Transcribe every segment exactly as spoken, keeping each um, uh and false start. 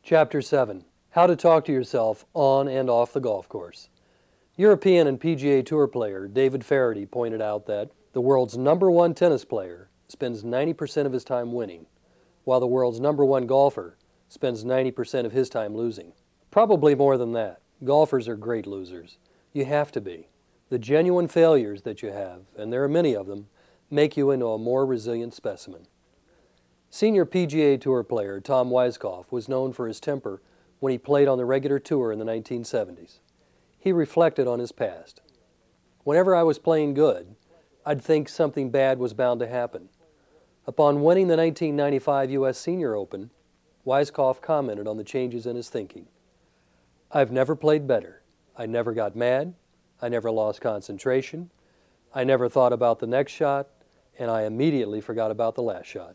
Chapter seven. How to talk to yourself on and off the golf course. European and P G A Tour player David Feherty pointed out that the world's number one tennis player spends ninety percent of his time winning, while the world's number one golfer spends ninety percent of his time losing. Probably more than that. Golfers are great losers. You have to be. The genuine failures that you have, and there are many of them, make you into a more resilient specimen. Senior P G A Tour player Tom Weiskopf was known for his temper when he played on the regular tour in the nineteen seventies. He reflected on his past. Whenever I was playing good, I'd think something bad was bound to happen. Upon winning the nineteen ninety-five U S Senior Open, Weiskopf commented on the changes in his thinking. "I've never played better. I never got mad. I never lost concentration. I never thought about the next shot, and I immediately forgot about the last shot."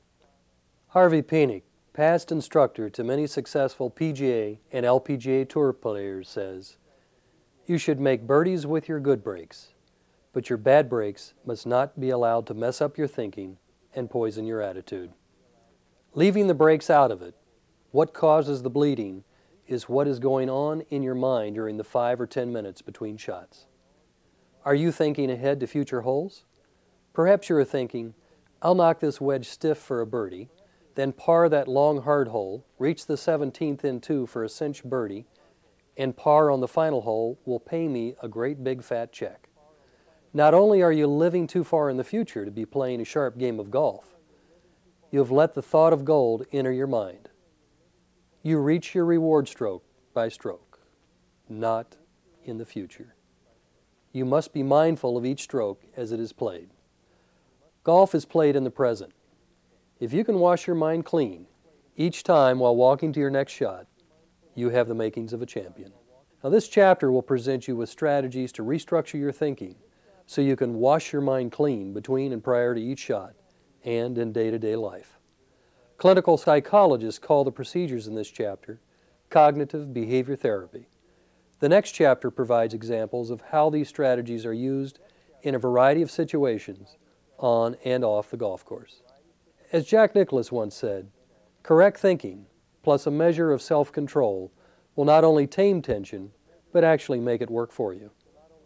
Harvey Penick, past instructor to many successful P G A and L P G A Tour players, says, "You should make birdies with your good breaks, but your bad breaks must not be allowed to mess up your thinking and poison your attitude." Leaving the breaks out of it, what causes the bleeding is what is going on in your mind during the five or ten minutes between shots. Are you thinking ahead to future holes? Perhaps you are thinking, "I'll knock this wedge stiff for a birdie, then par that long hard hole, reach the seventeenth in two for a cinch birdie, and par on the final hole will pay me a great big fat check." Not only are you living too far in the future to be playing a sharp game of golf, you have let the thought of gold enter your mind. You reach your reward stroke by stroke, not in the future. You must be mindful of each stroke as it is played. Golf is played in the present. If you can wash your mind clean each time while walking to your next shot, you have the makings of a champion. Now, this chapter will present you with strategies to restructure your thinking so you can wash your mind clean between and prior to each shot and in day-to-day life. Clinical psychologists call the procedures in this chapter cognitive behavior therapy. The next chapter provides examples of how these strategies are used in a variety of situations on and off the golf course. As Jack Nicklaus once said, correct thinking plus a measure of self-control will not only tame tension, but actually make it work for you.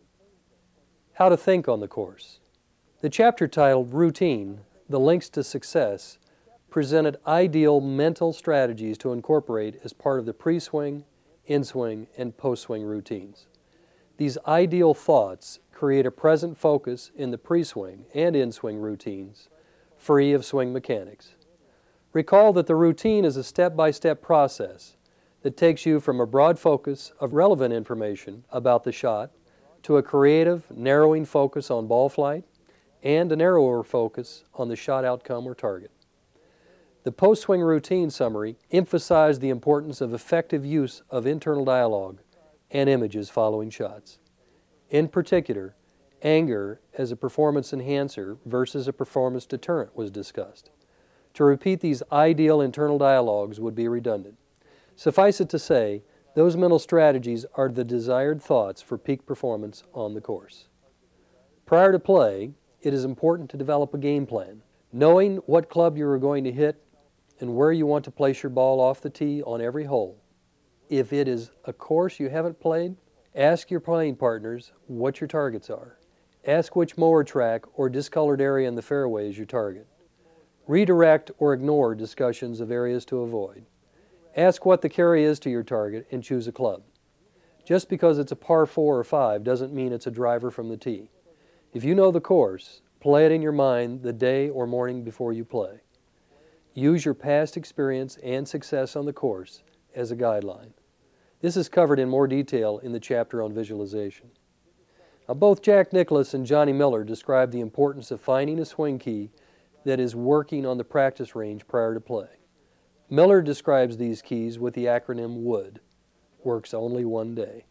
How to think on the course. The chapter titled Routine, The Links to Success, presented ideal mental strategies to incorporate as part of the pre-swing, in-swing, and post-swing routines. These ideal thoughts create a present focus in the pre-swing and in-swing routines, free of swing mechanics. Recall that the routine is a step-by-step process that takes you from a broad focus of relevant information about the shot to a creative, narrowing focus on ball flight and a narrower focus on the shot outcome or target. The post-swing routine summary emphasized the importance of effective use of internal dialogue and images following shots. In particular, anger as a performance enhancer versus a performance deterrent was discussed. To repeat these ideal internal dialogues would be redundant. Suffice it to say, those mental strategies are the desired thoughts for peak performance on the course. Prior to play, it is important to develop a game plan. Knowing what club you are going to hit and where you want to place your ball off the tee on every hole. If it is a course you haven't played, ask your playing partners what your targets are. Ask which mower track or discolored area in the fairway is your target. Redirect or ignore discussions of areas to avoid. Ask what the carry is to your target and choose a club. Just because it's a par four or five doesn't mean it's a driver from the tee. If you know the course, play it in your mind the day or morning before you play. Use your past experience and success on the course as a guideline. This is covered in more detail in the chapter on visualization. Now, both Jack Nicklaus and Johnny Miller describe the importance of finding a swing key that is working on the practice range prior to play. Miller describes these keys with the acronym WOOD, works only one day.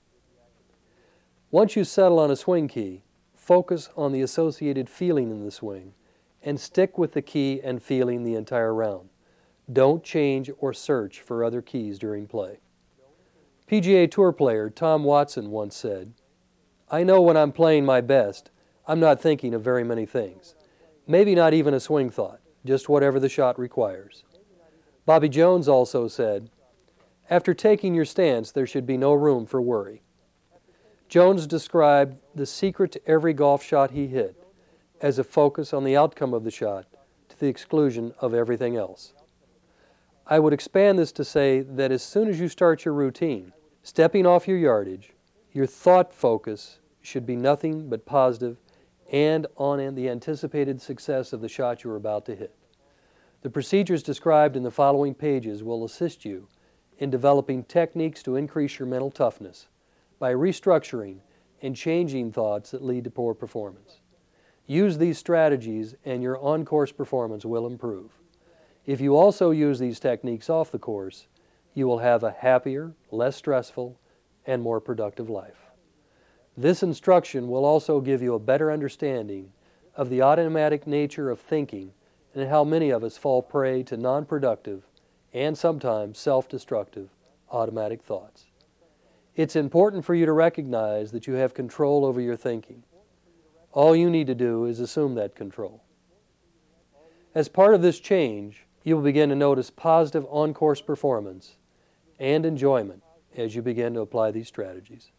Once you settle on a swing key, focus on the associated feeling in the swing and stick with the key and feeling the entire round. Don't change or search for other keys during play. P G A Tour player Tom Watson once said, "I know when I'm playing my best, I'm not thinking of very many things. Maybe not even a swing thought, just whatever the shot requires." Bobby Jones also said, After taking your stance, there should be no room for worry. Jones described the secret to every golf shot he hit as a focus on the outcome of the shot to the exclusion of everything else. I would expand this to say that as soon as you start your routine, stepping off your yardage, your thought focus should be nothing but positive and on the anticipated success of the shot you are about to hit. The procedures described in the following pages will assist you in developing techniques to increase your mental toughness by restructuring and changing thoughts that lead to poor performance. Use these strategies and your on-course performance will improve. If you also use these techniques off the course, you will have a happier, less stressful, and more productive life. This instruction will also give you a better understanding of the automatic nature of thinking and how many of us fall prey to non-productive and sometimes self-destructive automatic thoughts. It's important for you to recognize that you have control over your thinking. All you need to do is assume that control. As part of this change, you will begin to notice positive on-course performance and enjoyment as you begin to apply these strategies.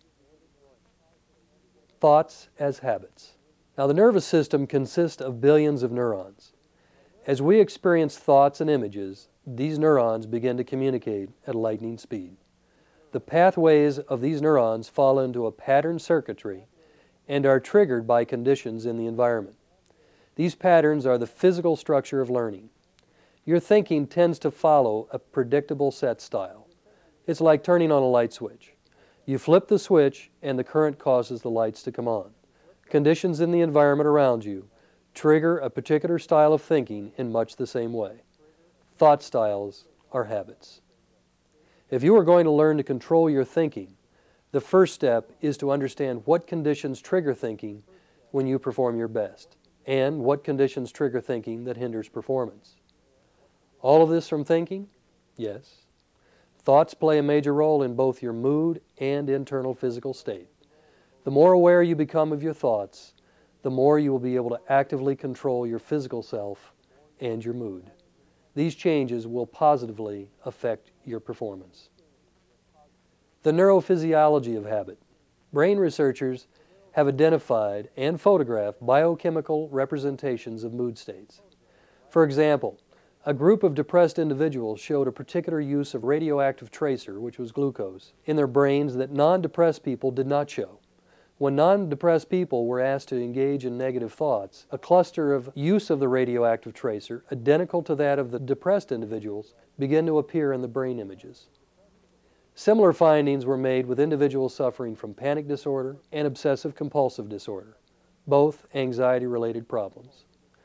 Thoughts as habits. Now, the nervous system consists of billions of neurons. As we experience thoughts and images, these neurons begin to communicate at lightning speed. The pathways of these neurons fall into a patterned circuitry and are triggered by conditions in the environment. These patterns are the physical structure of learning. Your thinking tends to follow a predictable set style. It's like turning on a light switch. You flip the switch and the current causes the lights to come on. Conditions in the environment around you trigger a particular style of thinking in much the same way. Thought styles are habits. If you are going to learn to control your thinking, the first step is to understand what conditions trigger thinking when you perform your best, and what conditions trigger thinking that hinders performance. All of this from thinking? Yes. Thoughts play a major role in both your mood and internal physical state. The more aware you become of your thoughts, the more you will be able to actively control your physical self and your mood. These changes will positively affect your performance. The neurophysiology of habit. Brain researchers have identified and photographed biochemical representations of mood states. For example, a group of depressed individuals showed a particular use of radioactive tracer, which was glucose, in their brains that non-depressed people did not show. When non-depressed people were asked to engage in negative thoughts, a cluster of use of the radioactive tracer, identical to that of the depressed individuals, began to appear in the brain images. Similar findings were made with individuals suffering from panic disorder and obsessive-compulsive disorder, both anxiety-related problems.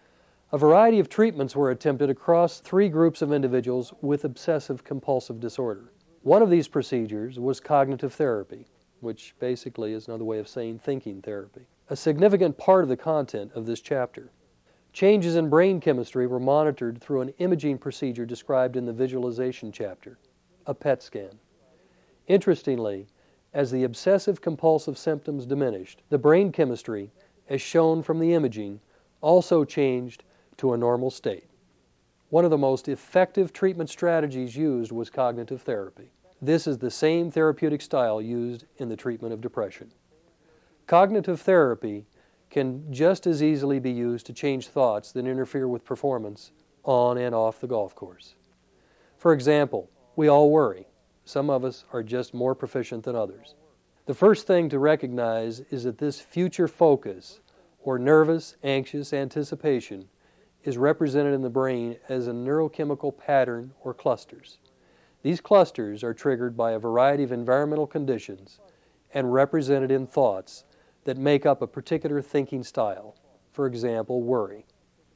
A variety of treatments were attempted across three groups of individuals with obsessive-compulsive disorder. One of these procedures was cognitive therapy, which basically is another way of saying thinking therapy. A significant part of the content of this chapter. Changes in brain chemistry were monitored through an imaging procedure described in the visualization chapter, a P E T scan. Interestingly, as the obsessive-compulsive symptoms diminished, the brain chemistry, as shown from the imaging, also changed to a normal state. One of the most effective treatment strategies used was cognitive therapy. This is the same therapeutic style used in the treatment of depression. Cognitive therapy can just as easily be used to change thoughts that interfere with performance on and off the golf course. For example, we all worry. Some of us are just more proficient than others. The first thing to recognize is that this future focus, or nervous, anxious anticipation, is represented in the brain as a neurochemical pattern or clusters. These clusters are triggered by a variety of environmental conditions and represented in thoughts that make up a particular thinking style, for example, worry.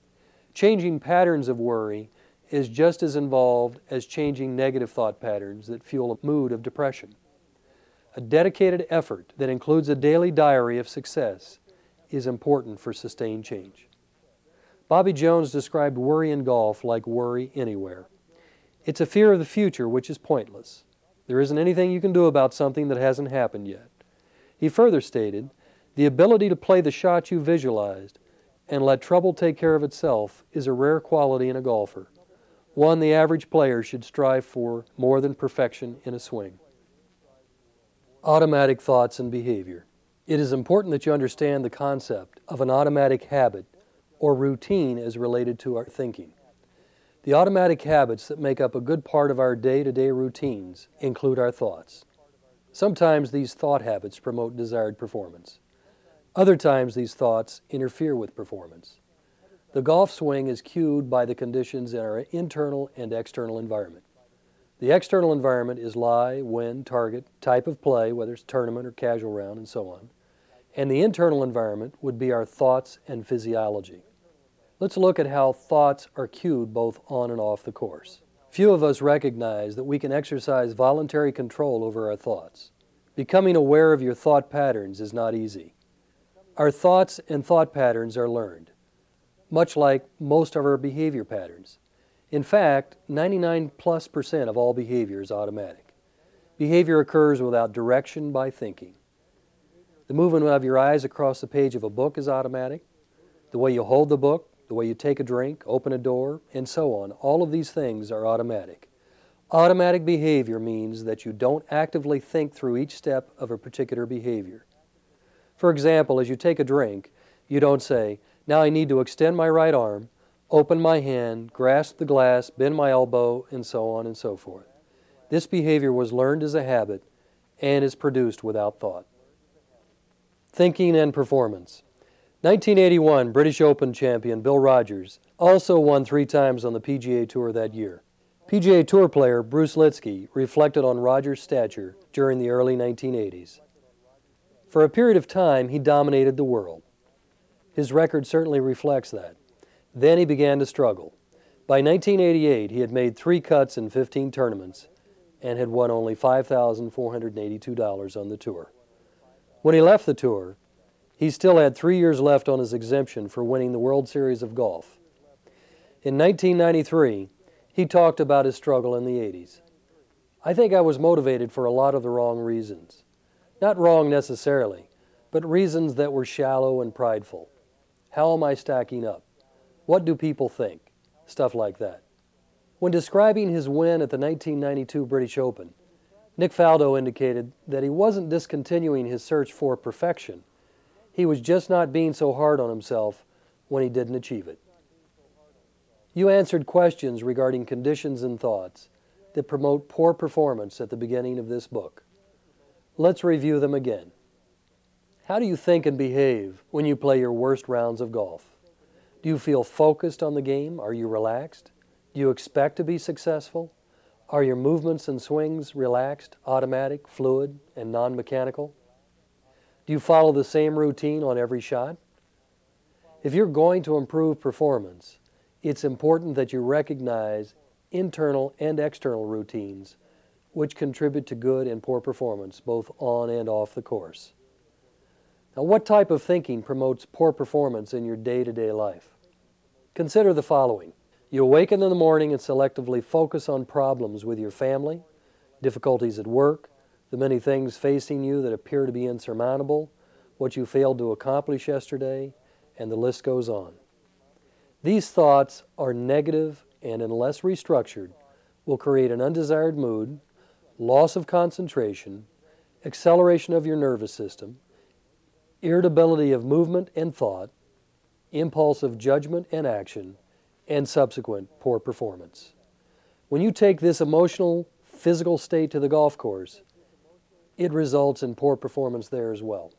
Changing patterns of worry is just as involved as changing negative thought patterns that fuel a mood of depression. A dedicated effort that includes a daily diary of success is important for sustained change. Bobby Jones described worry in golf like worry anywhere. It's a fear of the future which is pointless. There isn't anything you can do about something that hasn't happened yet. He further stated, the ability to play the shot you visualized and let trouble take care of itself is a rare quality in a golfer. One, the average player should strive for more than perfection in a swing. Automatic thoughts and behavior. It is important that you understand the concept of an automatic habit or routine as related to our thinking. The automatic habits that make up a good part of our day-to-day routines include our thoughts. Sometimes these thought habits promote desired performance. Other times these thoughts interfere with performance. The golf swing is cued by the conditions in our internal and external environment. The external environment is lie, wind, target, type of play, whether it's tournament or casual round, and so on. And the internal environment would be our thoughts and physiology. Let's look at how thoughts are cued both on and off the course. Few of us recognize that we can exercise voluntary control over our thoughts. Becoming aware of your thought patterns is not easy. Our thoughts and thought patterns are learned, much like most of our behavior patterns. In fact, ninety-nine plus percent of all behavior is automatic. Behavior occurs without direction by thinking. The movement of your eyes across the page of a book is automatic. The way you hold the book, the way you take a drink, open a door, and so on, all of these things are automatic. Automatic behavior means that you don't actively think through each step of a particular behavior. For example, as you take a drink, you don't say, "Now I need to extend my right arm, open my hand, grasp the glass, bend my elbow," and so on and so forth. This behavior was learned as a habit and is produced without thought. Thinking and performance. nineteen eighty-one British Open champion Bill Rogers also won three times on the P G A Tour that year. P G A Tour player Bruce Litsky reflected on Rogers' stature during the early nineteen eighties. For a period of time, he dominated the world. His record certainly reflects that. Then he began to struggle. By nineteen eighty-eight, he had made three cuts in fifteen tournaments and had won only five thousand four hundred eighty-two dollars on the tour. When he left the tour, he still had three years left on his exemption for winning the World Series of Golf. In nineteen ninety-three, he talked about his struggle in the eighties. "I think I was motivated for a lot of the wrong reasons. Not wrong necessarily, but reasons that were shallow and prideful. How am I stacking up? What do people think?" Stuff like that. When describing his win at the nineteen ninety-two British Open, Nick Faldo indicated that he wasn't discontinuing his search for perfection. He was just not being so hard on himself when he didn't achieve it. You answered questions regarding conditions and thoughts that promote poor performance at the beginning of this book. Let's review them again. How do you think and behave when you play your worst rounds of golf? Do you feel focused on the game? Are you relaxed? Do you expect to be successful? Are your movements and swings relaxed, automatic, fluid, and non-mechanical? Do you follow the same routine on every shot? If you're going to improve performance, it's important that you recognize internal and external routines which contribute to good and poor performance both on and off the course. Now, what type of thinking promotes poor performance in your day-to-day life? Consider the following. You awaken in the morning and selectively focus on problems with your family, difficulties at work, the many things facing you that appear to be insurmountable, what you failed to accomplish yesterday, and the list goes on. These thoughts are negative and, unless restructured, will create an undesired mood, loss of concentration, acceleration of your nervous system, irritability of movement and thought, impulsive judgment and action, and subsequent poor performance. When you take this emotional, physical state to the golf course, it results in poor performance there as well.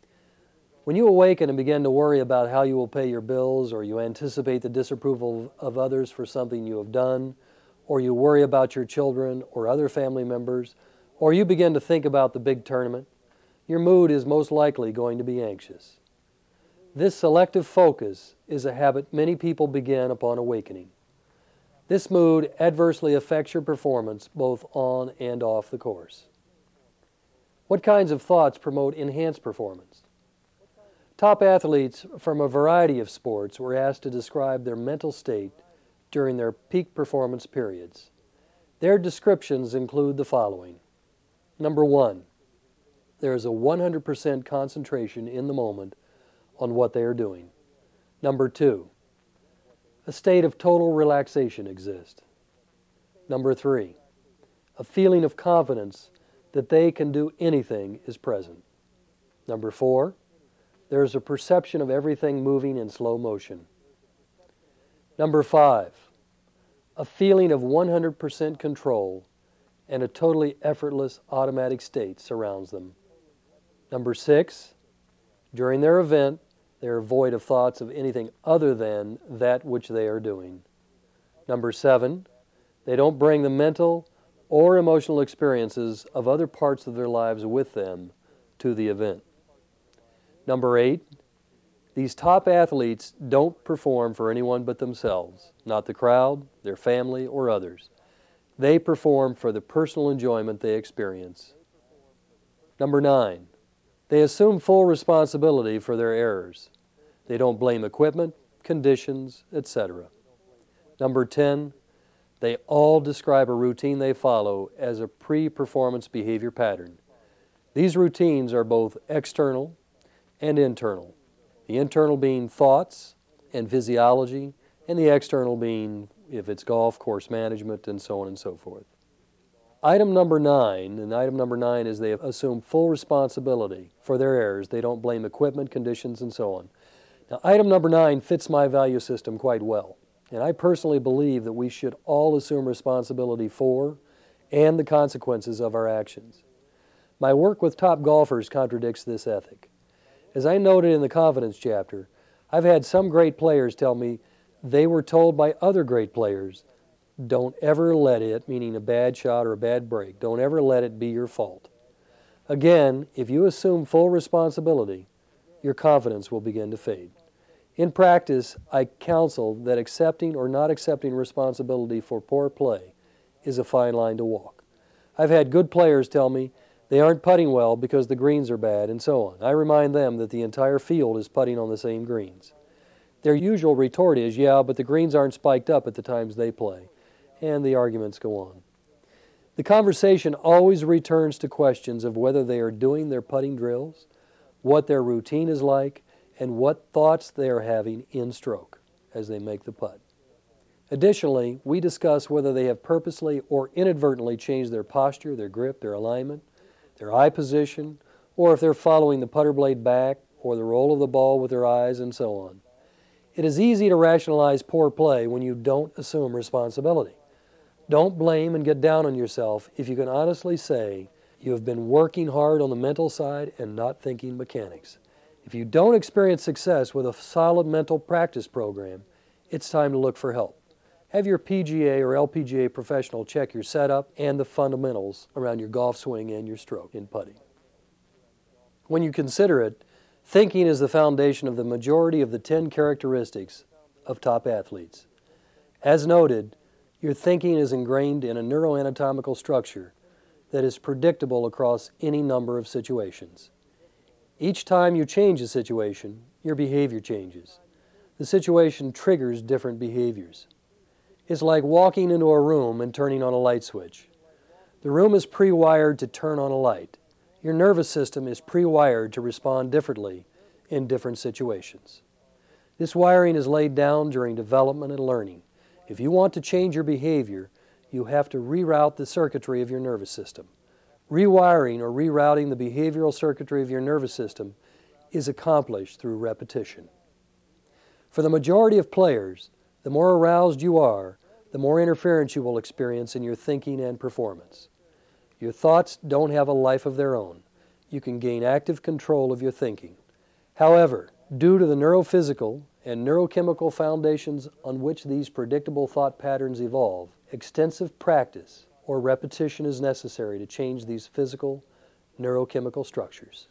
When you awaken and begin to worry about how you will pay your bills, or you anticipate the disapproval of others for something you have done, or you worry about your children or other family members, or you begin to think about the big tournament, your mood is most likely going to be anxious. This selective focus is a habit many people begin upon awakening. This mood adversely affects your performance both on and off the course. What kinds of thoughts promote enhanced performance? Top athletes from a variety of sports were asked to describe their mental state during their peak performance periods. Their descriptions include the following. Number one, there is a one hundred percent concentration in the moment on what they are doing. Number two, a state of total relaxation exists. Number three, a feeling of confidence that they can do anything is present. Number four, there is a perception of everything moving in slow motion. Number five, a feeling of one hundred percent control and a totally effortless automatic state surrounds them. Number six, during their event, they are void of thoughts of anything other than that which they are doing. Number seven, they don't bring the mental or emotional experiences of other parts of their lives with them to the event. Number eight, these top athletes don't perform for anyone but themselves, not the crowd, their family, or others. They perform for the personal enjoyment they experience. Number nine, they assume full responsibility for their errors. They don't blame equipment, conditions, et cetera. Number ten, they all describe a routine they follow as a pre-performance behavior pattern. These routines are both external and internal. The internal being thoughts and physiology, and the external being, if it's golf, course management, and so on and so forth. Item number nine, and item number nine is they assume full responsibility for their errors. They don't blame equipment, conditions, and so on. Now, item number nine fits my value system quite well, and I personally believe that we should all assume responsibility for and the consequences of our actions. My work with top golfers contradicts this ethic. As I noted in the confidence chapter, I've had some great players tell me they were told by other great players, don't ever let it, meaning a bad shot or a bad break, don't ever let it be your fault. Again, if you assume full responsibility, your confidence will begin to fade. In practice, I counsel that accepting or not accepting responsibility for poor play is a fine line to walk. I've had good players tell me they aren't putting well because the greens are bad, and so on. I remind them that the entire field is putting on the same greens. Their usual retort is, yeah, but the greens aren't spiked up at the times they play. And the arguments go on. The conversation always returns to questions of whether they are doing their putting drills, what their routine is like, and what thoughts they are having in stroke as they make the putt. Additionally, we discuss whether they have purposely or inadvertently changed their posture, their grip, their alignment, their eye position, or if they're following the putter blade back or the roll of the ball with their eyes, and so on. It is easy to rationalize poor play when you don't assume responsibility. Don't blame and get down on yourself if you can honestly say you have been working hard on the mental side and not thinking mechanics. If you don't experience success with a solid mental practice program, it's time to look for help. Have your P G A or L P G A professional check your setup and the fundamentals around your golf swing and your stroke in putting. When you consider it, thinking is the foundation of the majority of the ten characteristics of top athletes. As noted, your thinking is ingrained in a neuroanatomical structure that is predictable across any number of situations. Each time you change a situation, your behavior changes. The situation triggers different behaviors. It's like walking into a room and turning on a light switch. The room is pre-wired to turn on a light. Your nervous system is pre-wired to respond differently in different situations. This wiring is laid down during development and learning. If you want to change your behavior, you have to reroute the circuitry of your nervous system. Rewiring or rerouting the behavioral circuitry of your nervous system is accomplished through repetition. For the majority of players, the more aroused you are, the more interference you will experience in your thinking and performance. Your thoughts don't have a life of their own. You can gain active control of your thinking. However, due to the neurophysical and neurochemical foundations on which these predictable thought patterns evolve, extensive practice or repetition is necessary to change these physical, neurochemical structures.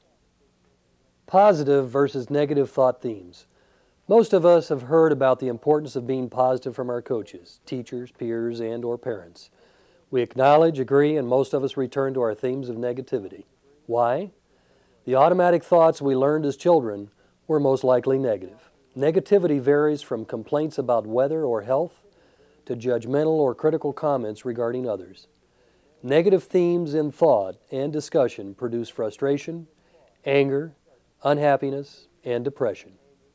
Positive versus negative thought themes. Most of us have heard about the importance of being positive from our coaches, teachers, peers, and or parents. We acknowledge, agree, and most of us return to our themes of negativity. Why? The automatic thoughts we learned as children were most likely negative. Negativity varies from complaints about weather or health to judgmental or critical comments regarding others. Negative themes in thought and discussion produce frustration, anger, unhappiness, and depression.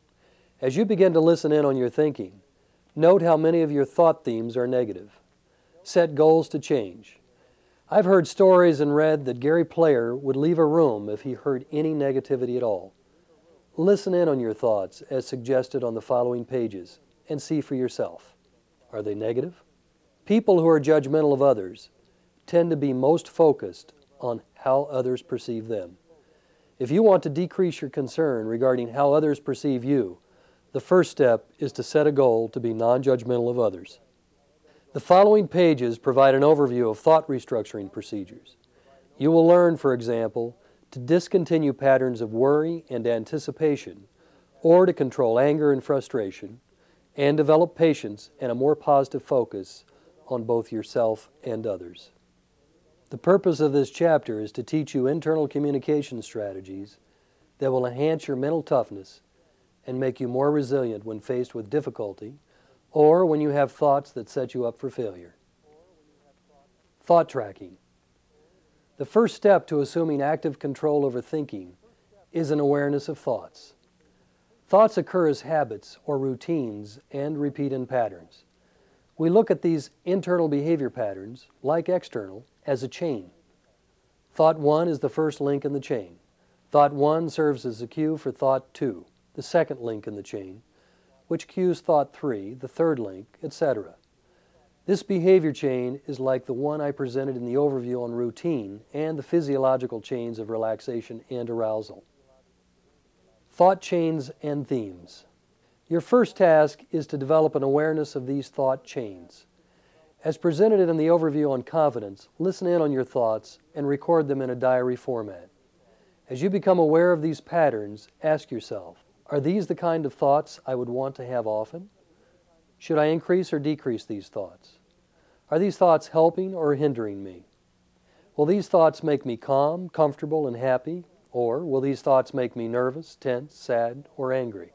As you begin to listen in on your thinking, note how many of your thought themes are negative. Set goals to change. I've heard stories and read that Gary Player would leave a room if he heard any negativity at all. Listen in on your thoughts as suggested on the following pages and see for yourself. Are they negative? People who are judgmental of others tend to be most focused on how others perceive them. If you want to decrease your concern regarding how others perceive you, the first step is to set a goal to be non-judgmental of others. The following pages provide an overview of thought restructuring procedures. You will learn, for example, to discontinue patterns of worry and anticipation, or to control anger and frustration, and develop patience and a more positive focus on both yourself and others. The purpose of this chapter is to teach you internal communication strategies that will enhance your mental toughness and make you more resilient when faced with difficulty or when you have thoughts that set you up for failure. Thought tracking. The first step to assuming active control over thinking is an awareness of thoughts. Thoughts occur as habits or routines and repeat in patterns. We look at these internal behavior patterns, like external, as a chain. Thought one is the first link in the chain. Thought one serves as a cue for thought two, the second link in the chain, which cues thought three, the third link, et cetera. This behavior chain is like the one I presented in the overview on routine and the physiological chains of relaxation and arousal. Thought chains and themes. Your first task is to develop an awareness of these thought chains. As presented in the overview on confidence, listen in on your thoughts and record them in a diary format. As you become aware of these patterns, ask yourself, are these the kind of thoughts I would want to have often? Should I increase or decrease these thoughts? Are these thoughts helping or hindering me? Will these thoughts make me calm, comfortable, and happy? Or will these thoughts make me nervous, tense, sad, or angry?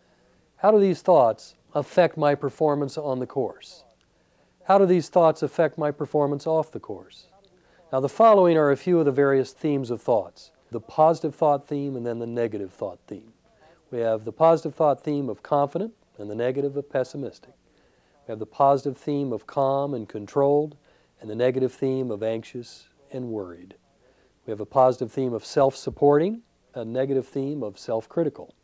How do these thoughts affect my performance on the course? How do these thoughts affect my performance off the course? Now, the following are a few of the various themes of thoughts: the positive thought theme and then the negative thought theme. We have the positive thought theme of confident and the negative of pessimistic. We have the positive theme of calm and controlled and the negative theme of anxious and worried. We have a positive theme of self-supporting, a negative theme of self-critical.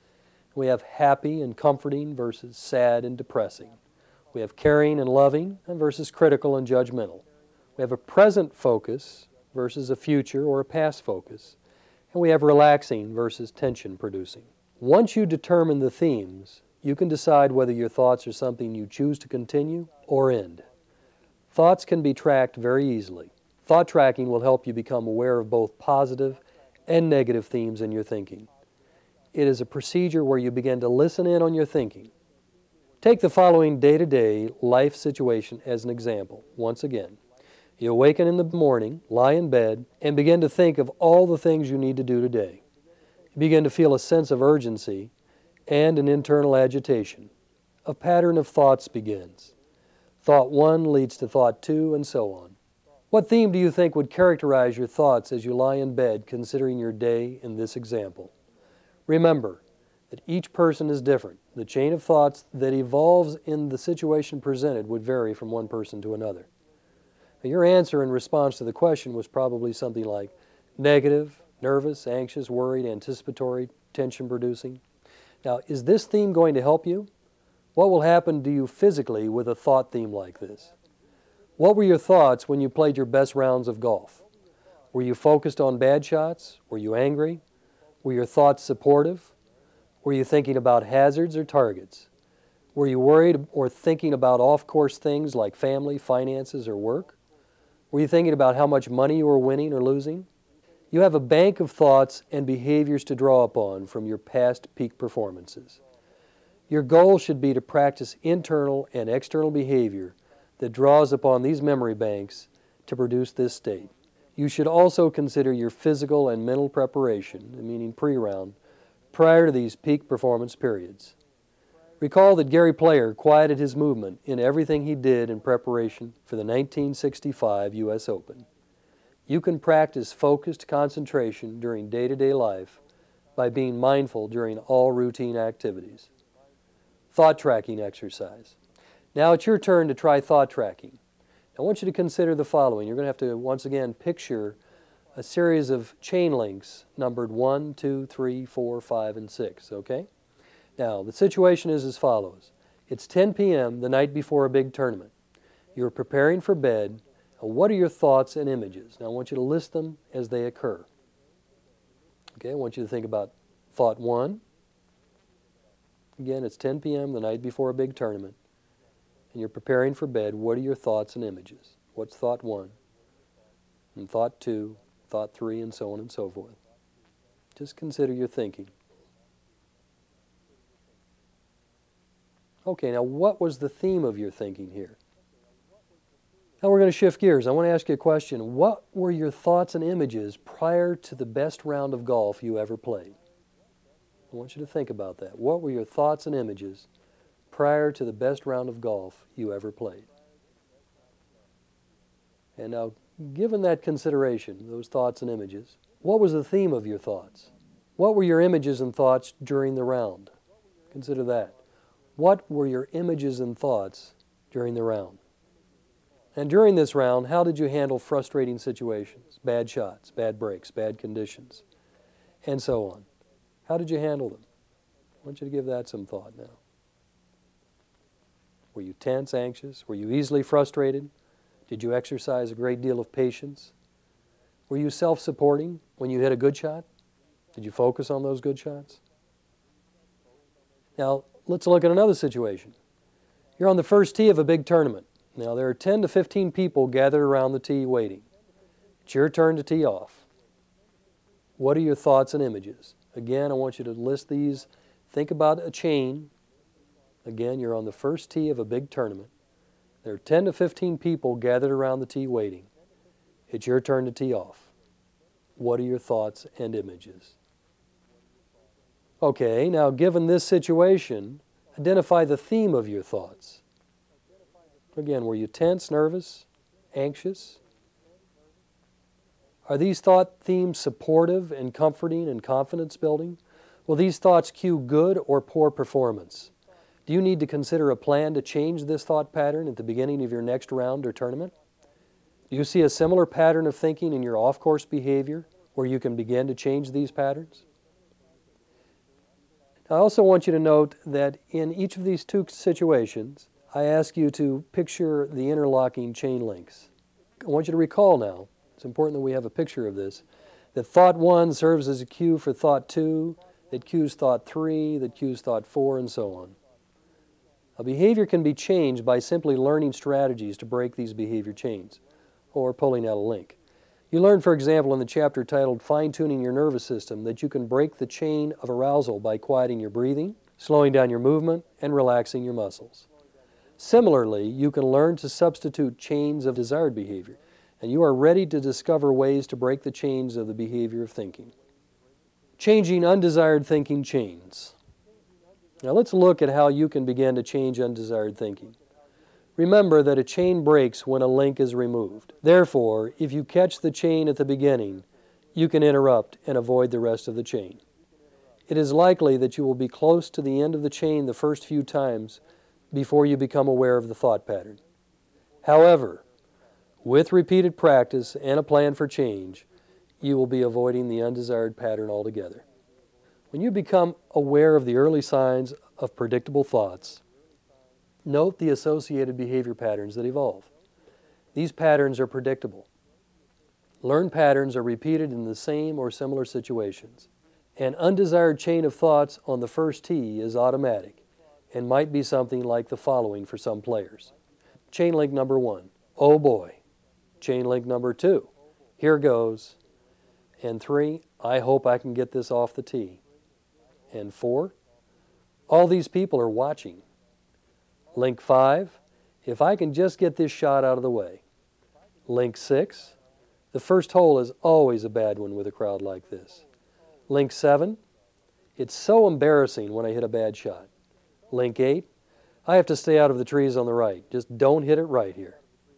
We have happy and comforting versus sad and depressing. We have caring and loving versus critical and judgmental. We have a present focus versus a future or a past focus. And we have relaxing versus tension-producing. Once you determine the themes, you can decide whether your thoughts are something you choose to continue or end. Thoughts can be tracked very easily. Thought tracking will help you become aware of both positive and negative themes in your thinking. It is a procedure where you begin to listen in on your thinking. Take the following day-to-day life situation as an example. Once again, you awaken in the morning, lie in bed, and begin to think of all the things you need to do today. You begin to feel a sense of urgency and an internal agitation. A pattern of thoughts begins. Thought one leads to thought two, and so on. What theme do you think would characterize your thoughts as you lie in bed considering your day in this example? Remember that each person is different. The chain of thoughts that evolves in the situation presented would vary from one person to another. Now, your answer in response to the question was probably something like negative, nervous, anxious, worried, anticipatory, tension-producing. Now, is this theme going to help you? What will happen to you physically with a thought theme like this? What were your thoughts when you played your best rounds of golf? Were you focused on bad shots? Were you angry? Were your thoughts supportive? Were you thinking about hazards or targets? Were you worried or thinking about off-course things like family, finances, or work? Were you thinking about how much money you were winning or losing? You have a bank of thoughts and behaviors to draw upon from your past peak performances. Your goal should be to practice internal and external behavior that draws upon these memory banks to produce this state. You should also consider your physical and mental preparation, meaning pre-round, prior to these peak performance periods. Recall that Gary Player quieted his movement in everything he did in preparation for the nineteen sixty-five U S Open. You can practice focused concentration during day-to-day life by being mindful during all routine activities. Thought tracking exercise. Now it's your turn to try thought tracking. I want you to consider the following. You're going to have to, once again, picture a series of chain links numbered one, two, three, four, five, and six, okay? Now, the situation is as follows. It's ten p m the night before a big tournament. You're preparing for bed. And what are your thoughts and images? Now, I want you to list them as they occur. Okay, I want you to think about thought one. Again, it's ten p m the night before a big tournament, and you're preparing for bed. What are your thoughts and images? What's thought one? And thought two, thought three, and so on and so forth. Just consider your thinking. Okay, now what was the theme of your thinking here? Now we're going to shift gears. I want to ask you a question. What were your thoughts and images prior to the best round of golf you ever played? I want you to think about that. What were your thoughts and images prior to the best round of golf you ever played? And now, given that consideration, those thoughts and images, what was the theme of your thoughts? What were your images and thoughts during the round? Consider that. What were your images and thoughts during the round? And during this round, how did you handle frustrating situations, bad shots, bad breaks, bad conditions, and so on? How did you handle them? I want you to give that some thought now. Were you tense, anxious? Were you easily frustrated? Did you exercise a great deal of patience? Were you self-supporting when you hit a good shot? Did you focus on those good shots? Now, let's look at another situation. You're on the first tee of a big tournament. Now, there are ten to fifteen people gathered around the tee waiting. It's your turn to tee off. What are your thoughts and images? Again, I want you to list these. Think about a chain. Again, you're on the first tee of a big tournament. There are ten to fifteen people gathered around the tee waiting. It's your turn to tee off. What are your thoughts and images? Okay, now given this situation, identify the theme of your thoughts. Again, were you tense, nervous, anxious? Are these thought themes supportive and comforting and confidence building? Will these thoughts cue good or poor performance? Do you need to consider a plan to change this thought pattern at the beginning of your next round or tournament? Do you see a similar pattern of thinking in your off-course behavior where you can begin to change these patterns? I also want you to note that in each of these two situations, I ask you to picture the interlocking chain links. I want you to recall now, it's important that we have a picture of this, that thought one serves as a cue for thought two, that cues thought three, that cues thought four, and so on. A behavior can be changed by simply learning strategies to break these behavior chains, or pulling out a link. You learn, for example, in the chapter titled Fine-Tuning Your Nervous System, that you can break the chain of arousal by quieting your breathing, slowing down your movement, and relaxing your muscles. Similarly, you can learn to substitute chains of desired behavior, and you are ready to discover ways to break the chains of the behavior of thinking. Changing undesired thinking chains. Now let's look at how you can begin to change undesired thinking. Remember that a chain breaks when a link is removed. Therefore, if you catch the chain at the beginning, you can interrupt and avoid the rest of the chain. It is likely that you will be close to the end of the chain the first few times before you become aware of the thought pattern. However, with repeated practice and a plan for change, you will be avoiding the undesired pattern altogether. When you become aware of the early signs of predictable thoughts, note the associated behavior patterns that evolve. These patterns are predictable. Learned patterns are repeated in the same or similar situations. An undesired chain of thoughts on the first tee is automatic and might be something like the following for some players. Chain link number one, oh boy. Chain link number two, here goes. And three, I hope I can get this off the tee. And four, all these people are watching. Link five, if I can just get this shot out of the way. Link six, the first hole is always a bad one with a crowd like this. Link seven, it's so embarrassing when I hit a bad shot. Link eight, I have to stay out of the trees on the right. Just don't hit it right here.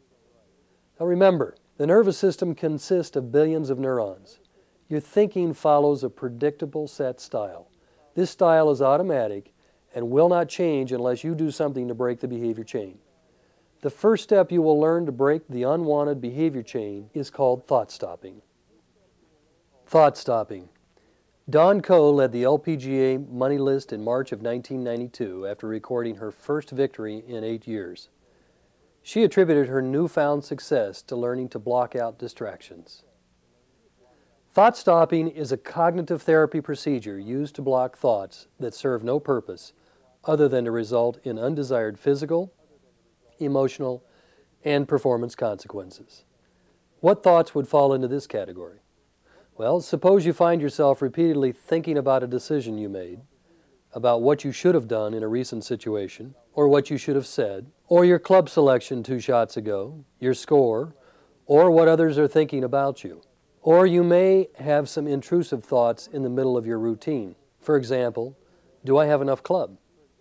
Now remember, the nervous system consists of billions of neurons. Your thinking follows a predictable set style. This style is automatic and will not change unless you do something to break the behavior chain. The first step you will learn to break the unwanted behavior chain is called thought stopping. Thought stopping. Dawn Coe led the L P G A money list in March of nineteen ninety-two after recording her first victory in eight years. She attributed her newfound success to learning to block out distractions. Thought stopping is a cognitive therapy procedure used to block thoughts that serve no purpose other than to result in undesired physical, emotional, and performance consequences. What thoughts would fall into this category? Well, suppose you find yourself repeatedly thinking about a decision you made, about what you should have done in a recent situation, or what you should have said, or your club selection two shots ago, your score, or what others are thinking about you. Or you may have some intrusive thoughts in the middle of your routine. For example, do I have enough club?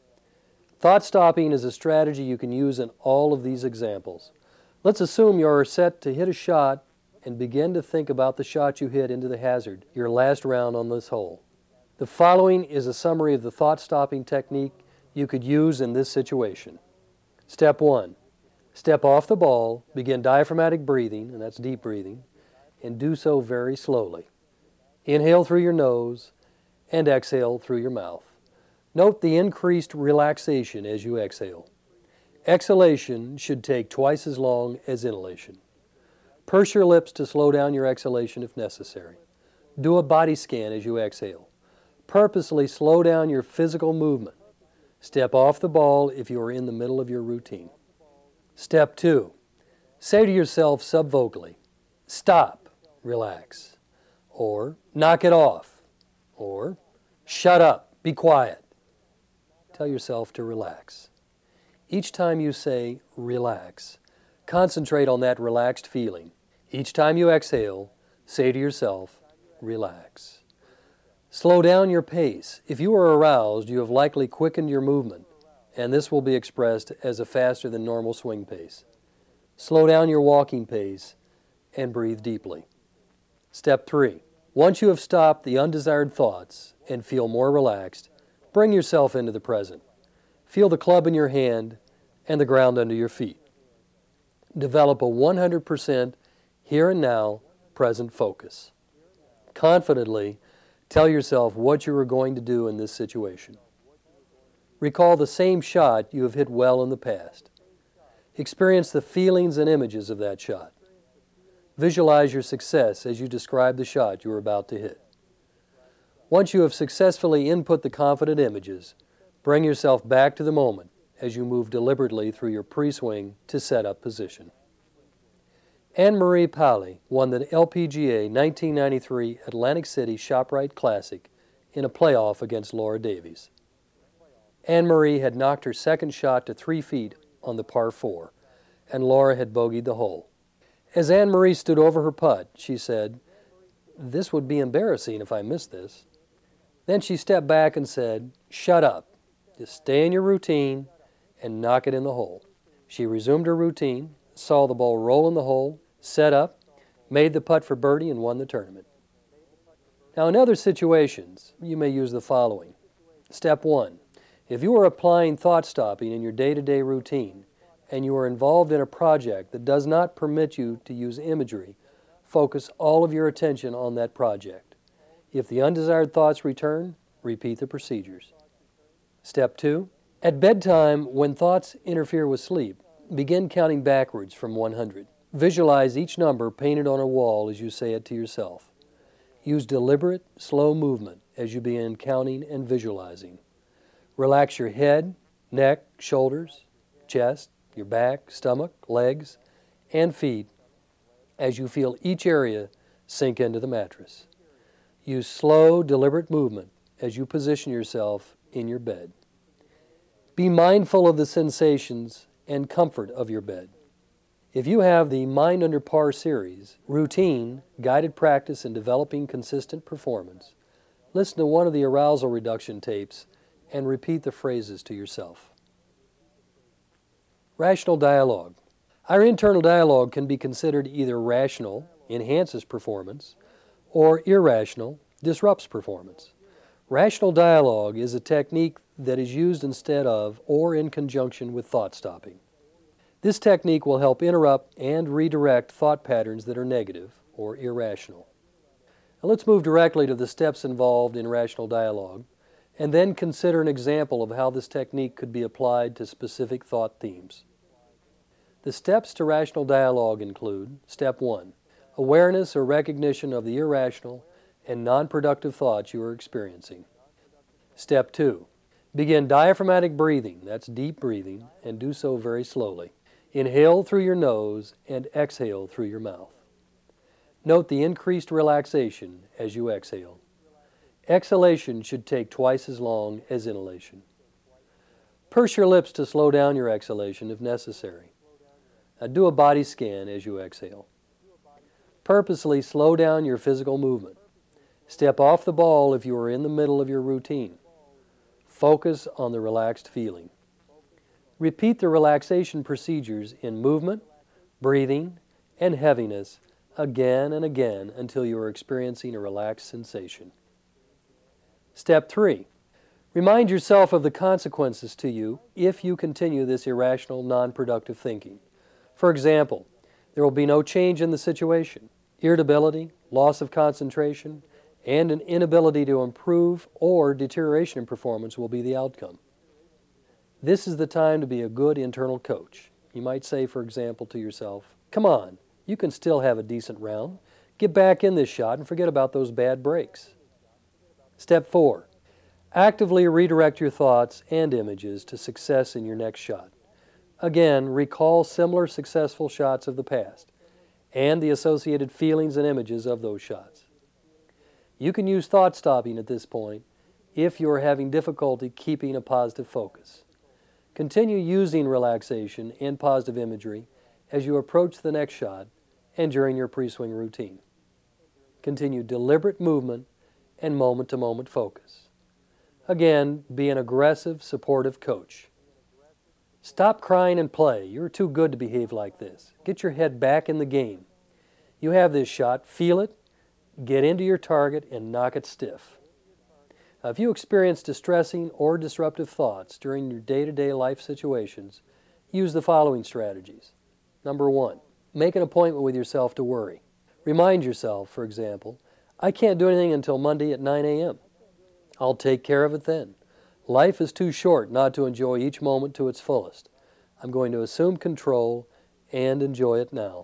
Thought stopping is a strategy you can use in all of these examples. Let's assume you're set to hit a shot and begin to think about the shot you hit into the hazard, your last round on this hole. The following is a summary of the thought-stopping technique you could use in this situation. Step one, step off the ball, begin diaphragmatic breathing, and that's deep breathing, and do so very slowly. Inhale through your nose and exhale through your mouth. Note the increased relaxation as you exhale. Exhalation should take twice as long as inhalation. Purse your lips to slow down your exhalation if necessary. Do a body scan as you exhale. Purposely slow down your physical movement. Step off the ball if you are in the middle of your routine. Step two, say to yourself subvocally, stop, relax, or knock it off, or shut up, be quiet. Tell yourself to relax. Each time you say relax, concentrate on that relaxed feeling. Each time you exhale, say to yourself, relax. Slow down your pace. If you are aroused, you have likely quickened your movement, and this will be expressed as a faster than normal swing pace. Slow down your walking pace and breathe deeply. Step three. Once you have stopped the undesired thoughts and feel more relaxed, bring yourself into the present. Feel the club in your hand and the ground under your feet. Develop a one hundred percent here and now present focus. Confidently tell yourself what you are going to do in this situation. Recall the same shot you have hit well in the past. Experience the feelings and images of that shot. Visualize your success as you describe the shot you are about to hit. Once you have successfully input the confident images, bring yourself back to the moment as you move deliberately through your pre-swing to set-up position. Anne-Marie Paille won the L P G A nineteen ninety-three Atlantic City ShopRite Classic in a playoff against Laura Davies. Anne-Marie had knocked her second shot to three feet on the par four, and Laura had bogeyed the hole. As Anne-Marie stood over her putt, she said, "This would be embarrassing if I missed this." Then she stepped back and said, "Shut up. Just stay in your routine and knock it in the hole." She resumed her routine, saw the ball roll in the hole, set up, made the putt for birdie, and won the tournament. Now, in other situations, you may use the following. Step one, if you are applying thought stopping in your day-to-day routine and you are involved in a project that does not permit you to use imagery, focus all of your attention on that project. If the undesired thoughts return, repeat the procedures. Step two, at bedtime, when thoughts interfere with sleep, begin counting backwards from one hundred. Visualize each number painted on a wall as you say it to yourself. Use deliberate, slow movement as you begin counting and visualizing. Relax your head, neck, shoulders, chest, your back, stomach, legs, and feet as you feel each area sink into the mattress. Use slow, deliberate movement as you position yourself in your bed. Be mindful of the sensations and comfort of your bed. If you have the Mind Under Par series, routine, guided practice in developing consistent performance, listen to one of the arousal reduction tapes and repeat the phrases to yourself. Rational dialogue. Our internal dialogue can be considered either rational, enhances performance, or irrational, disrupts performance. Rational dialogue is a technique that is used instead of or in conjunction with thought stopping. This technique will help interrupt and redirect thought patterns that are negative or irrational. Now let's move directly to the steps involved in rational dialogue, and then consider an example of how this technique could be applied to specific thought themes. The steps to rational dialogue include: Step one, awareness or recognition of the irrational and non-productive thoughts you are experiencing. Step two, begin diaphragmatic breathing, that's deep breathing, and do so very slowly. Inhale through your nose and exhale through your mouth. Note the increased relaxation as you exhale. Exhalation should take twice as long as inhalation. Purse your lips to slow down your exhalation if necessary. Now do a body scan as you exhale. Purposely slow down your physical movement. Step off the ball if you are in the middle of your routine. Focus on the relaxed feeling. Repeat the relaxation procedures in movement, breathing, and heaviness again and again until you are experiencing a relaxed sensation. Step three, remind yourself of the consequences to you if you continue this irrational, non-productive thinking. For example, there will be no change in the situation. Irritability, loss of concentration, and an inability to improve or deterioration in performance will be the outcome. This is the time to be a good internal coach. You might say, for example, to yourself, "Come on, you can still have a decent round. Get back in this shot and forget about those bad breaks." Step four, actively redirect your thoughts and images to success in your next shot. Again, recall similar successful shots of the past and the associated feelings and images of those shots. You can use thought stopping at this point if you are having difficulty keeping a positive focus. Continue using relaxation and positive imagery as you approach the next shot and during your pre-swing routine. Continue deliberate movement and moment-to-moment focus. Again, be an aggressive, supportive coach. Stop crying and play. You're too good to behave like this. Get your head back in the game. You have this shot. Feel it, get into your target, and knock it stiff. Now, if you experience distressing or disruptive thoughts during your day-to-day life situations, use the following strategies. Number one, make an appointment with yourself to worry. Remind yourself, for example, "I can't do anything until Monday at nine a.m. I'll take care of it then. Life is too short not to enjoy each moment to its fullest. I'm going to assume control and enjoy it now."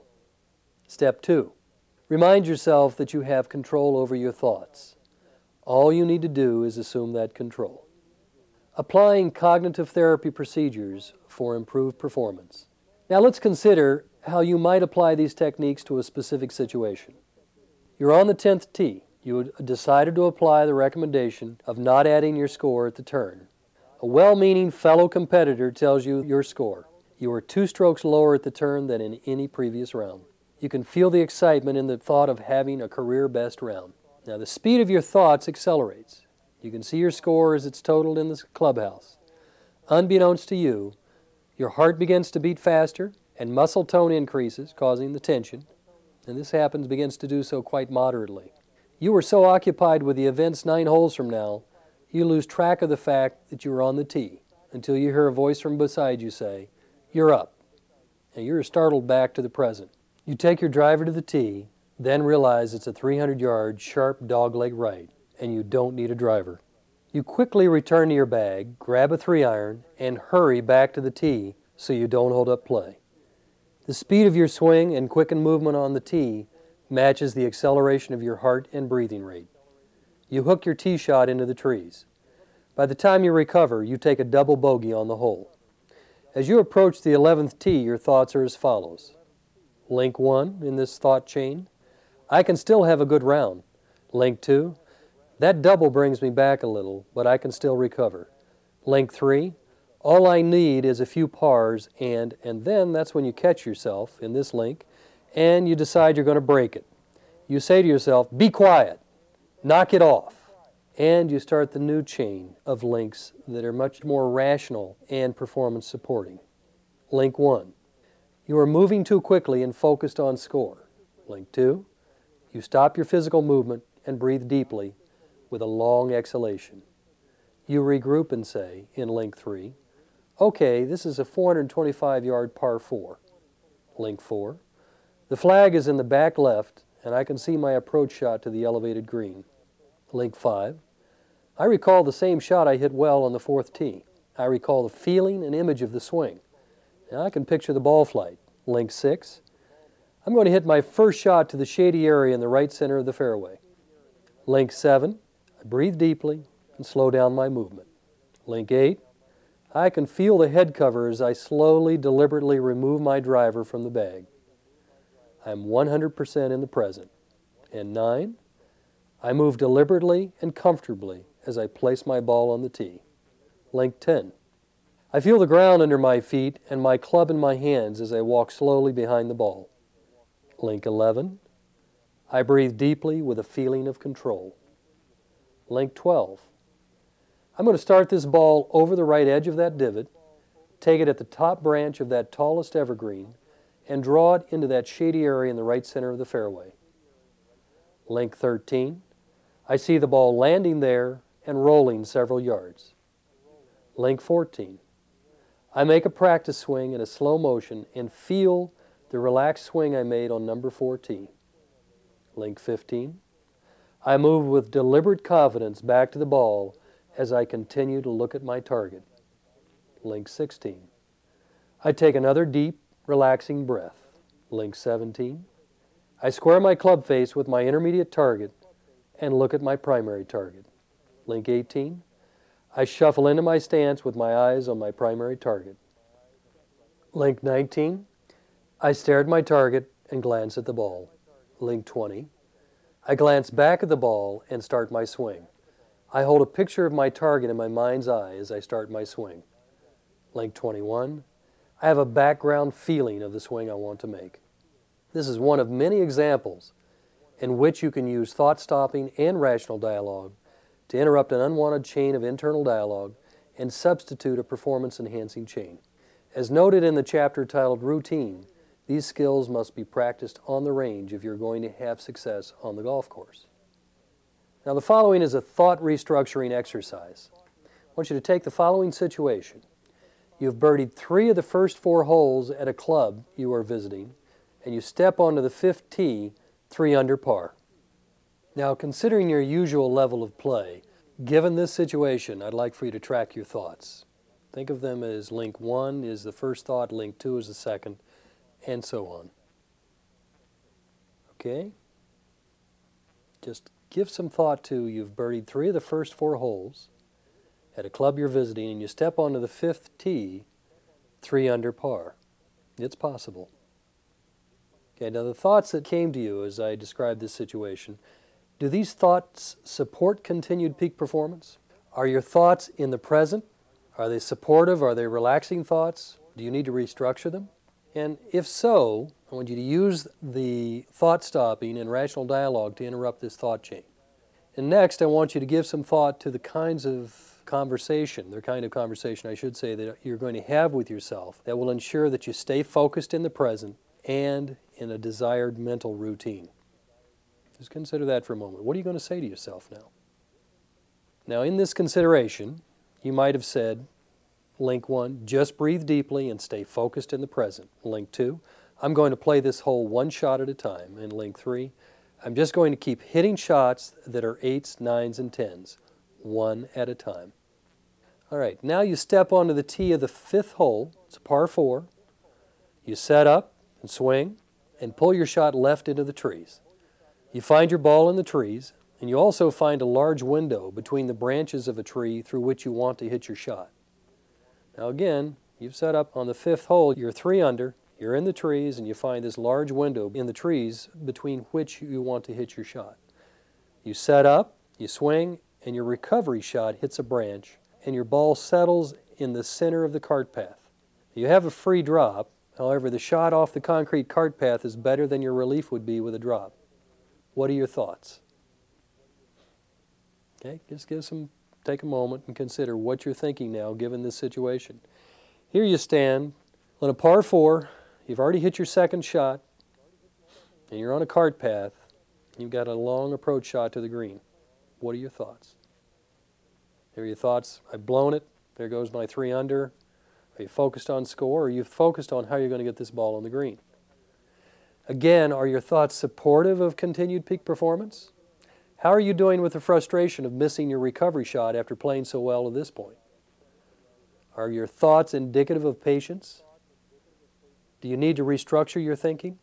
Step two, remind yourself that you have control over your thoughts. All you need to do is assume that control. Applying cognitive therapy procedures for improved performance. Now let's consider how you might apply these techniques to a specific situation. You're on the tenth tee. You decided to apply the recommendation of not adding your score at the turn. A well-meaning fellow competitor tells you your score. You are two strokes lower at the turn than in any previous round. You can feel the excitement in the thought of having a career-best round. Now, the speed of your thoughts accelerates. You can see your score as it's totaled in the clubhouse. Unbeknownst to you, your heart begins to beat faster and muscle tone increases, causing the tension, and this happens begins to do so quite moderately. You were so occupied with the events nine holes from now, you lose track of the fact that you are on the tee until you hear a voice from beside you say, "You're up," and you're startled back to the present. You take your driver to the tee, then realize it's a three hundred yard sharp dogleg right, and you don't need a driver. You quickly return to your bag, grab a three iron, and hurry back to the tee so you don't hold up play. The speed of your swing and quickened movement on the tee matches the acceleration of your heart and breathing rate. You hook your tee shot into the trees. By the time you recover, you take a double bogey on the hole. As you approach the eleventh tee, your thoughts are as follows. Link one in this thought chain, I can still have a good round. Link two, that double brings me back a little, but I can still recover. Link three, all I need is a few pars, and, and then that's when you catch yourself in this link, and you decide you're going to break it. You say to yourself, be quiet, knock it off, and you start the new chain of links that are much more rational and performance supporting. Link one, you are moving too quickly and focused on score. Link two, you stop your physical movement and breathe deeply with a long exhalation. You regroup and say, in link three, Okay, this is a four hundred twenty-five yard par four. Link four. The flag is in the back left, and I can see my approach shot to the elevated green. Link five. I recall the same shot I hit well on the fourth tee. I recall the feeling and image of the swing. Now I can picture the ball flight. Link six. I'm going to hit my first shot to the shady area in the right center of the fairway. Link seven. I breathe deeply and slow down my movement. Link eight. I can feel the head cover as I slowly, deliberately remove my driver from the bag. I'm one hundred percent in the present. And nine, I move deliberately and comfortably as I place my ball on the tee. Link ten, I feel the ground under my feet and my club in my hands as I walk slowly behind the ball. Link eleven, I breathe deeply with a feeling of control. Link twelve, I'm going to start this ball over the right edge of that divot, take it at the top branch of that tallest evergreen, and draw it into that shady area in the right center of the fairway. Link thirteen, I see the ball landing there and rolling several yards. Link fourteen, I make a practice swing in a slow motion and feel the relaxed swing I made on number four tee. Link fifteen, I move with deliberate confidence back to the ball as I continue to look at my target. Link sixteen, I take another deep, relaxing breath. Link seventeen, I square my club face with my intermediate target and look at my primary target. Link eighteen, I shuffle into my stance with my eyes on my primary target. Link nineteen, I stare at my target and glance at the ball. Link twenty, I glance back at the ball and start my swing. I hold a picture of my target in my mind's eye as I start my swing. Link twenty-one, I have a background feeling of the swing I want to make. This is one of many examples in which you can use thought-stopping and rational dialogue to interrupt an unwanted chain of internal dialogue and substitute a performance-enhancing chain. As noted in the chapter titled Routine, these skills must be practiced on the range if you're going to have success on the golf course. Now, the following is a thought restructuring exercise. I want you to take the following situation. You've birdied three of the first four holes at a club you are visiting, and you step onto the fifth tee, three under par. Now, considering your usual level of play, given this situation, I'd like for you to track your thoughts. Think of them as link one is the first thought, link two is the second, and so on. Okay? Just give some thought to you've birdied three of the first four holes at a club you're visiting, and you step onto the fifth tee, three under par. It's possible. Okay, now the thoughts that came to you as I described this situation, do these thoughts support continued peak performance? Are your thoughts in the present? Are they supportive? Are they relaxing thoughts? Do you need to restructure them? And if so, I want you to use the thought-stopping and rational dialogue to interrupt this thought chain. And next, I want you to give some thought to the kinds of conversation, the kind of conversation, I should say, that you're going to have with yourself that will ensure that you stay focused in the present and in a desired mental routine. Just consider that for a moment. What are you going to say to yourself now? Now, in this consideration, you might have said, link one, just breathe deeply and stay focused in the present. Link two, I'm going to play this hole one shot at a time. And link three, I'm just going to keep hitting shots that are eights, nines, and tens, one at a time. All right, now you step onto the tee of the fifth hole. It's a par four. You set up and swing and pull your shot left into the trees. You find your ball in the trees, and you also find a large window between the branches of a tree through which you want to hit your shot. Now again, you've set up on the fifth hole, you're three under, you're in the trees, and you find this large window in the trees between which you want to hit your shot. You set up, you swing, and your recovery shot hits a branch, and your ball settles in the center of the cart path. You have a free drop, however, the shot off the concrete cart path is better than your relief would be with a drop. What are your thoughts? Okay, just give some, take a moment and consider what you're thinking now given this situation. Here you stand on a par four, you've already hit your second shot, and you're on a cart path, you've got a long approach shot to the green. What are your thoughts? Here are your thoughts, I've blown it, there goes my three under, Are you focused on score, or are you focused on how you're going to get this ball on the green? Again, are your thoughts supportive of continued peak performance? How are you doing with the frustration of missing your recovery shot after playing so well to this point? Are your thoughts indicative of patience? Do you need to restructure your thinking?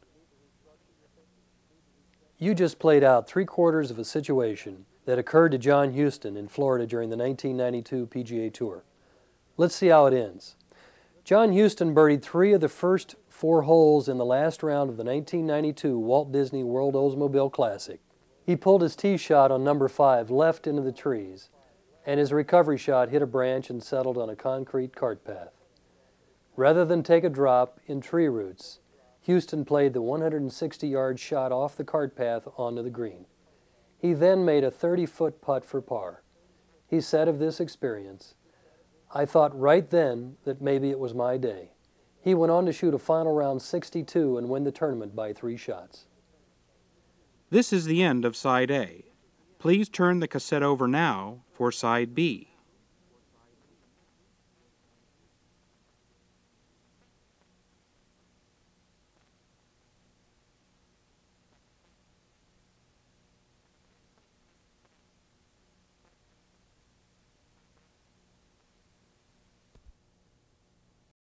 You just played out three quarters of a situation that occurred to John Huston in Florida during the nineteen ninety-two P G A Tour. Let's see how it ends. John Huston birdied three of the first four holes in the last round of the nineteen ninety-two Walt Disney World Oldsmobile Classic. He pulled his tee shot on number five left into the trees, and his recovery shot hit a branch and settled on a concrete cart path. Rather than take a drop in tree roots, Huston played the one hundred sixty yard shot off the cart path onto the green. He then made a thirty foot putt for par. He said of this experience, "I thought right then that maybe it was my day." He went on to shoot a final round sixty-two and win the tournament by three shots. This is the end of Side A. Please turn the cassette over now for Side B.